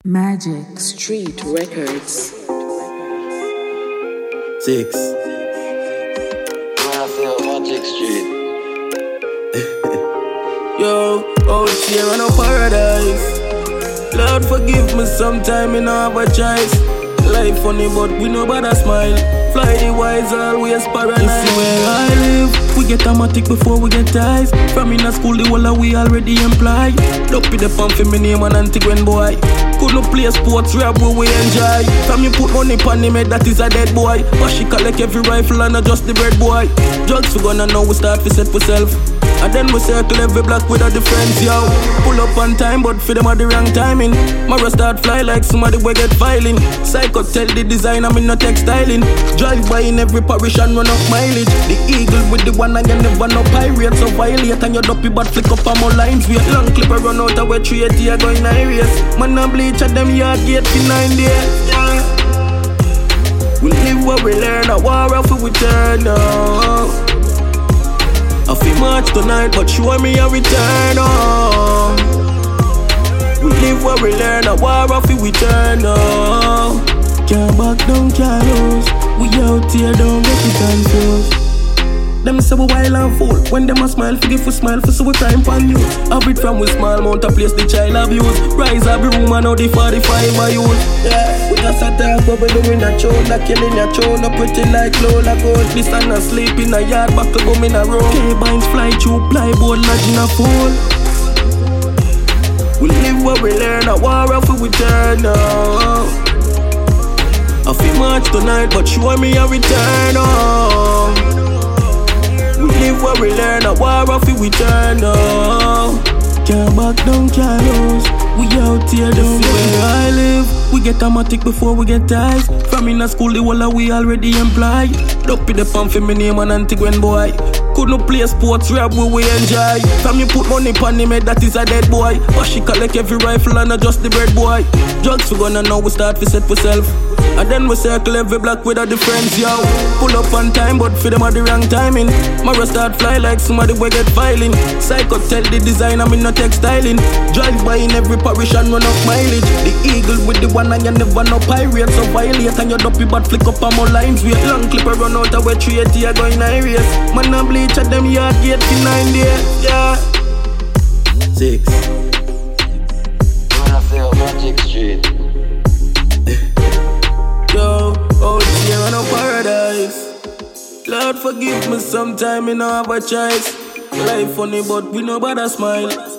Magic Street Records. 6. When I feel Magic Street. Yo, out here on a paradise. Lord forgive me sometime in our choice. Life funny but we know about a smile. Fly the wise always paradise. You see where I live, we get automatic before we get ties. From in a school the whole we already employ. Don't be the pump for me name and Antiguen boy. Couldn't play sports rap where we enjoy. From you put money pon him head that is a dead boy. But she collect every rifle and not just the bread boy. Drugs we gonna know we start to set for self. And then we circle every block with a difference, yo. Pull up on time, but for them at the wrong timing. Mara start fly like somebody we get filing. Psycho tell the design I'm in no textiling. Drive by in every parish and run up mileage. The eagle with the one and you never know pirates. So violate and you dopey but flick up on more lines. We a long clipper run out of where 380 are going areas. Man and bleach at them yard gate for 9 days, yeah. We live what we learn, a war off we turn up. I feel march tonight, but show me a return on. We live where we learn, a war off we turn on. Can't back down, can't lose. We out here, don't get it confused. Them say we wild and fool. When them a smile, forgive for smile, for so we crime pan you. Have it from we small mount a place the child abuse. Rise up the room and now the 45 I use. Yeah, we just a talk but we doing a tune. A killing a tune, a pretty like Lola Gold. This and a sleep in a yard, back to boom in a room. K-binds fly through, plyboard lodge in a pool. We live where we learn, a war off we turn up. I feel march tonight, but show me a return on. We live where we learn, a war off we turn up. Can't back down, can't lose. We out here, don't see where I live. We get automatic before we get ties. From in a school, the whole we already employ. Don't be the pump for me name and Antiguen boy. Couldn't play sports rap where we enjoy. From you put money pon him head that is a dead boy. But she collect every rifle and not just the bread boy. Drugs we gonna know we start to set for self. And then we circle every block with a difference, yo. Pull up on time, but for them at the wrong timing. Mara start fly like somebody we get filing. Psycho tell the design I'm in no textiling. Drive by in every parish and run up mileage. The eagle with the one and you never know pirates. So violate and you dopey but flick up on more lines. We a long clipper run out of where 380 are going areas. Man and bleach at them yard gate for 9 days, yeah. 6. When I feel Magic Street. Yo, out here on a paradise. Lord forgive me sometime in our choice. Life funny but we know about a smile.